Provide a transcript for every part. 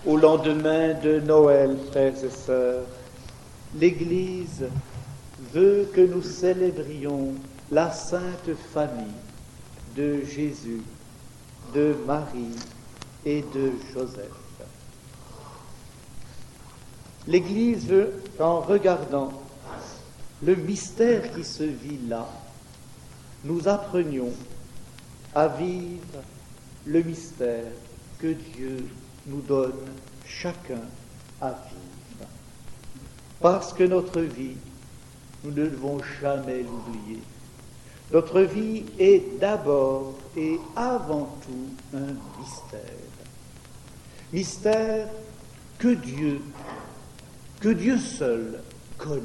Au lendemain de Noël, frères et sœurs, l'Église veut que nous célébrions la sainte famille de Jésus, de Marie et de Joseph. L'Église veut qu'en regardant le mystère qui se vit là, nous apprenions à vivre le mystère que Dieu nous donne chacun à vivre. Parce que notre vie, nous ne devons jamais l'oublier. Notre vie est d'abord et avant tout un mystère. Mystère que Dieu seul connaît.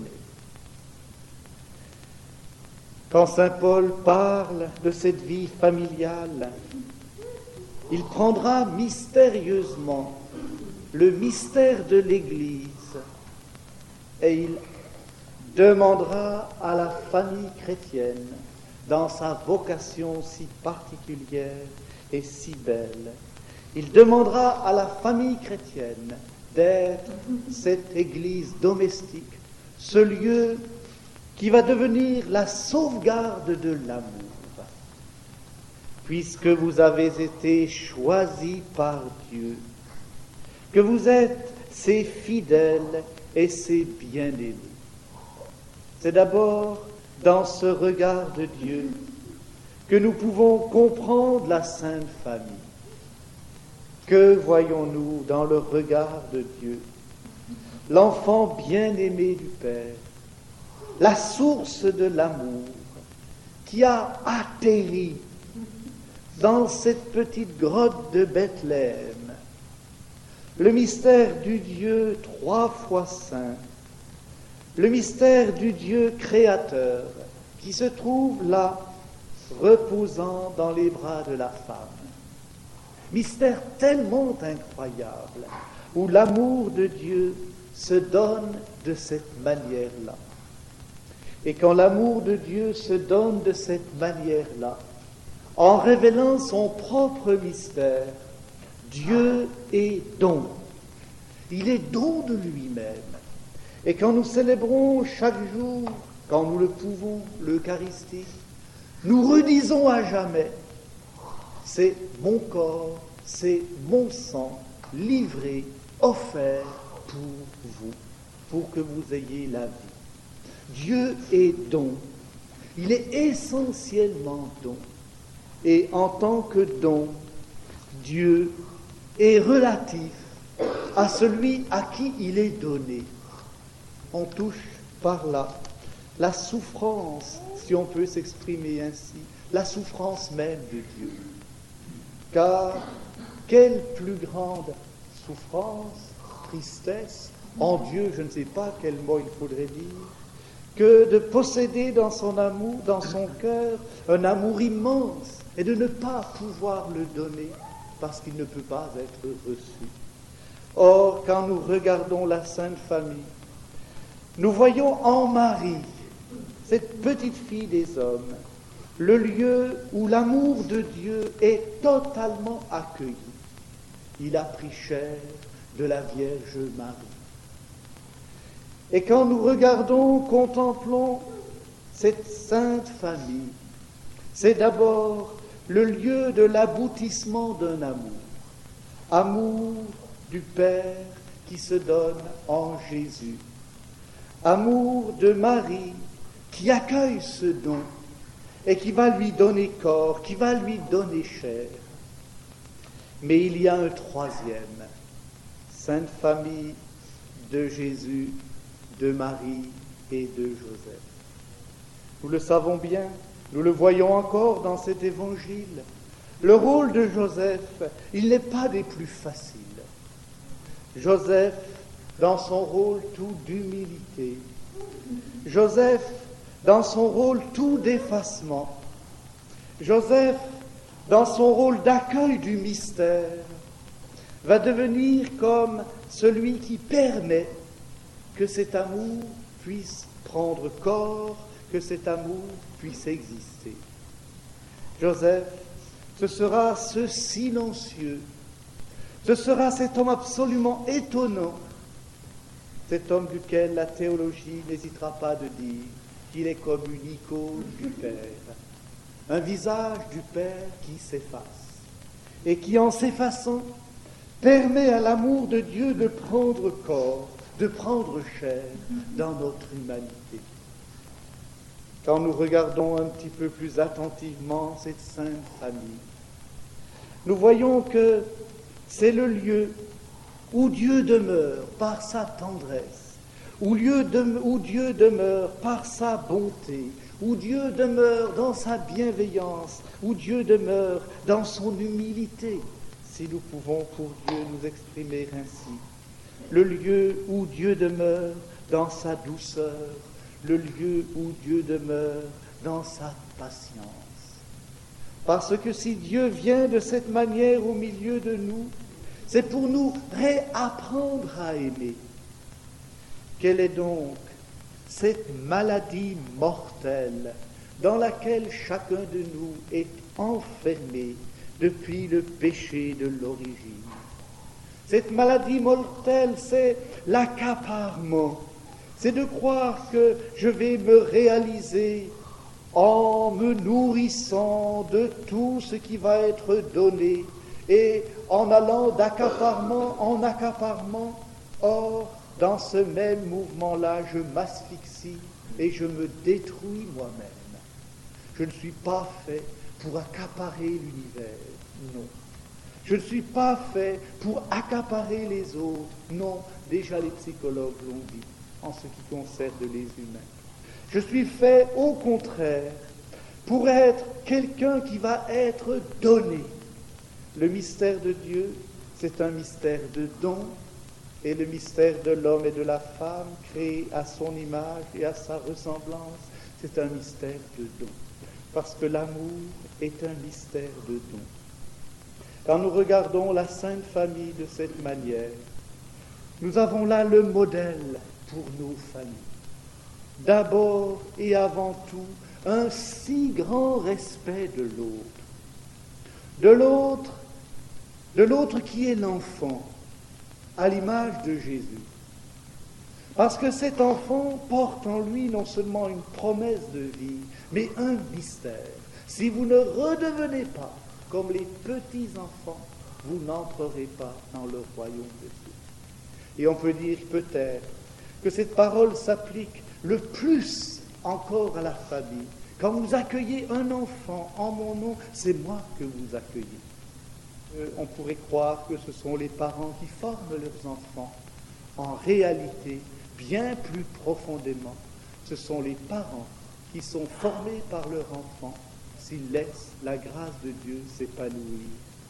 Quand saint Paul parle de cette vie familiale, il prendra mystérieusement le mystère de l'Église et il demandera à la famille chrétienne, dans sa vocation si particulière et si belle, il demandera à la famille chrétienne d'être cette Église domestique, ce lieu qui va devenir la sauvegarde de l'amour. Puisque vous avez été choisis par Dieu, que vous êtes ses fidèles et ses bien-aimés. C'est d'abord dans ce regard de Dieu que nous pouvons comprendre la Sainte Famille. Que voyons-nous dans le regard de Dieu? L'enfant bien-aimé du Père, la source de l'amour qui a atterri dans cette petite grotte de Bethléem, le mystère du Dieu trois fois saint, le mystère du Dieu créateur qui se trouve là, reposant dans les bras de la femme. Mystère tellement incroyable, où l'amour de Dieu se donne de cette manière-là. Et quand l'amour de Dieu se donne de cette manière-là, en révélant son propre mystère, Dieu est don. Il est don de lui-même. Et quand nous célébrons chaque jour, quand nous le pouvons, l'Eucharistie, nous redisons à jamais, c'est mon corps, c'est mon sang, livré, offert pour vous, pour que vous ayez la vie. Dieu est don. Il est essentiellement don. Et en tant que don, Dieu est relatif à celui à qui il est donné. On touche par là la souffrance, si on peut s'exprimer ainsi, la souffrance même de Dieu. Car quelle plus grande souffrance, tristesse, en Dieu, je ne sais pas quel mot il faudrait dire, que de posséder dans son amour, dans son cœur, un amour immense et de ne pas pouvoir le donner parce qu'il ne peut pas être reçu. Or, quand nous regardons la Sainte Famille, nous voyons en Marie, cette petite fille des hommes, le lieu où l'amour de Dieu est totalement accueilli. Il a pris chair de la Vierge Marie. Et quand nous regardons, contemplons cette sainte famille, c'est d'abord le lieu de l'aboutissement d'un amour. Amour du Père qui se donne en Jésus. Amour de Marie qui accueille ce don et qui va lui donner corps, qui va lui donner chair. Mais il y a un troisième, Sainte Famille de Jésus, de Marie et de Joseph. Nous le savons bien, nous le voyons encore dans cet évangile. Le rôle de Joseph, il n'est pas des plus faciles. Joseph, dans son rôle tout d'humilité. Joseph, dans son rôle tout d'effacement. Joseph, dans son rôle d'accueil du mystère, va devenir comme celui qui permet que cet amour puisse prendre corps, que cet amour puisse exister. Joseph, ce sera ce silencieux, Ce sera cet homme absolument étonnant, cet homme duquel la théologie n'hésitera pas de dire qu'il est comme une icône du Père, un visage du Père qui s'efface et qui, en s'effaçant, permet à l'amour de Dieu de prendre corps, de prendre chair dans notre humanité. Quand nous regardons un petit peu plus attentivement cette sainte famille, nous voyons que c'est le lieu où Dieu demeure par sa tendresse, où Dieu demeure par sa bonté, où Dieu demeure dans sa bienveillance, où Dieu demeure dans son humilité, si nous pouvons pour Dieu nous exprimer ainsi. Le lieu où Dieu demeure dans sa douceur, le lieu où Dieu demeure dans sa patience. Parce que si Dieu vient de cette manière au milieu de nous, c'est pour nous réapprendre à aimer. Quelle est donc cette maladie mortelle dans laquelle chacun de nous est enfermé depuis le péché de l'origine? Cette maladie mortelle, c'est l'accaparement. C'est de croire que je vais me réaliser en me nourrissant de tout ce qui va être donné et en allant d'accaparement en accaparement. Or, dans ce même mouvement-là, je m'asphyxie et je me détruis moi-même. Je ne suis pas fait pour accaparer l'univers, non. Je ne suis pas fait pour accaparer les autres, non. Déjà les psychologues l'ont dit en ce qui concerne les humains. Je suis fait au contraire pour être quelqu'un qui va être donné. Le mystère de Dieu, c'est un mystère de don, et le mystère de l'homme et de la femme, créés à son image et à sa ressemblance, c'est un mystère de don. Parce que l'amour est un mystère de don. Quand nous regardons la Sainte Famille de cette manière, nous avons là le modèle pour nos familles. D'abord et avant tout, un si grand respect de l'autre. De l'autre qui est l'enfant, à l'image de Jésus. Parce que cet enfant porte en lui non seulement une promesse de vie, mais un mystère. Si vous ne redevenez pas comme les petits-enfants, vous n'entrerez pas dans le royaume de Dieu. Et on peut dire peut-être que cette parole s'applique le plus encore à la famille. Quand vous accueillez un enfant en mon nom, c'est moi que vous accueillez. On pourrait croire que ce sont les parents qui forment leurs enfants. En réalité, bien plus profondément, ce sont les parents qui sont formés par leur enfant s'ils laissent la grâce de Dieu s'épanouir.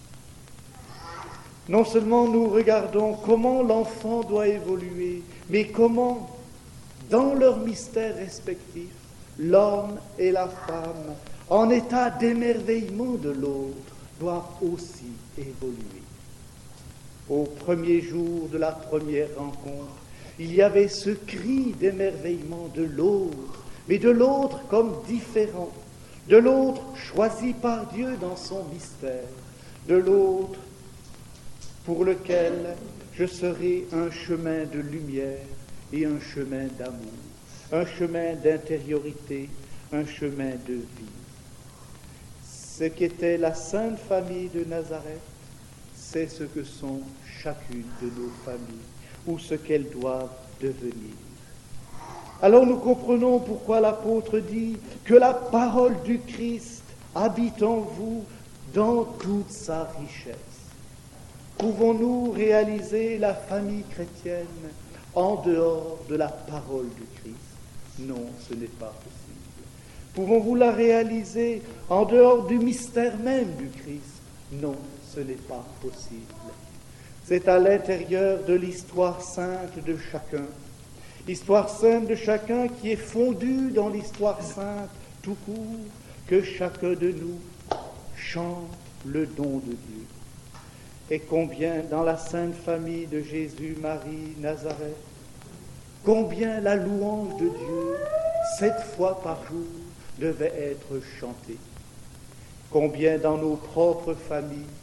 Non seulement nous regardons comment l'enfant doit évoluer, mais comment, dans leur mystère respectif, l'homme et la femme, en état d'émerveillement de l'autre, doivent aussi évoluer. Au premier jour de la première rencontre, il y avait ce cri d'émerveillement de l'autre, mais de l'autre comme différent, de l'autre choisi par Dieu dans son mystère, de l'autre pour lequel je serai un chemin de lumière et un chemin d'amour, un chemin d'intériorité, un chemin de vie. Ce qu'était la Sainte Famille de Nazareth, c'est ce que sont chacune de nos familles, ou ce qu'elles doivent devenir. Alors nous comprenons pourquoi l'apôtre dit que la parole du Christ habite en vous dans toute sa richesse. Pouvons-nous réaliser la famille chrétienne en dehors de la parole du Christ? Non, ce n'est pas possible. Pouvons-vous la réaliser en dehors du mystère même du Christ? Non, ce n'est pas possible. C'est à l'intérieur de l'histoire sainte de chacun. L'histoire sainte de chacun qui est fondue dans l'histoire sainte tout court, que chacun de nous chante le don de Dieu. Et combien dans la Sainte Famille de Jésus, Marie, Nazareth, combien la louange de Dieu, 7 fois par jour, devait être chantée. Combien dans nos propres familles,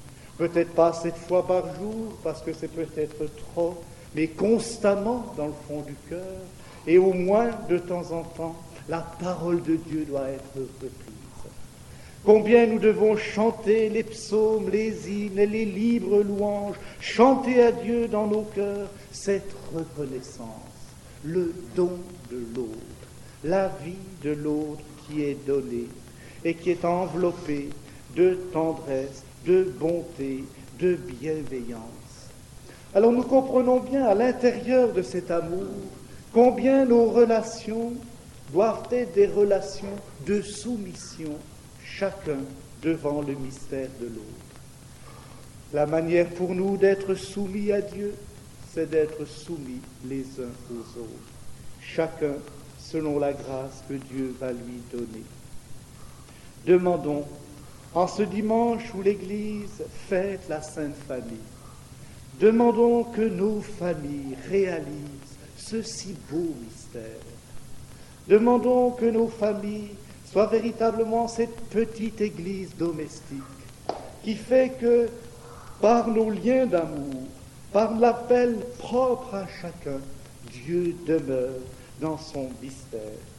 peut-être pas 7 fois par jour, parce que c'est peut-être trop, mais constamment dans le fond du cœur, et au moins de temps en temps, la parole de Dieu doit être reprise. Combien nous devons chanter les psaumes, les hymnes et les libres louanges, chanter à Dieu dans nos cœurs cette reconnaissance, le don de l'autre, la vie de l'autre qui est donnée et qui est enveloppée de tendresse, de bonté, de bienveillance. Alors nous comprenons bien à l'intérieur de cet amour combien nos relations doivent être des relations de soumission, chacun devant le mystère de l'autre. La manière pour nous d'être soumis à Dieu, c'est d'être soumis les uns aux autres, chacun selon la grâce que Dieu va lui donner. Demandons, en ce dimanche où l'Église fête la Sainte Famille, demandons que nos familles réalisent ce si beau mystère. Demandons que nos familles soient véritablement cette petite Église domestique qui fait que, par nos liens d'amour, par l'appel propre à chacun, Dieu demeure dans son mystère.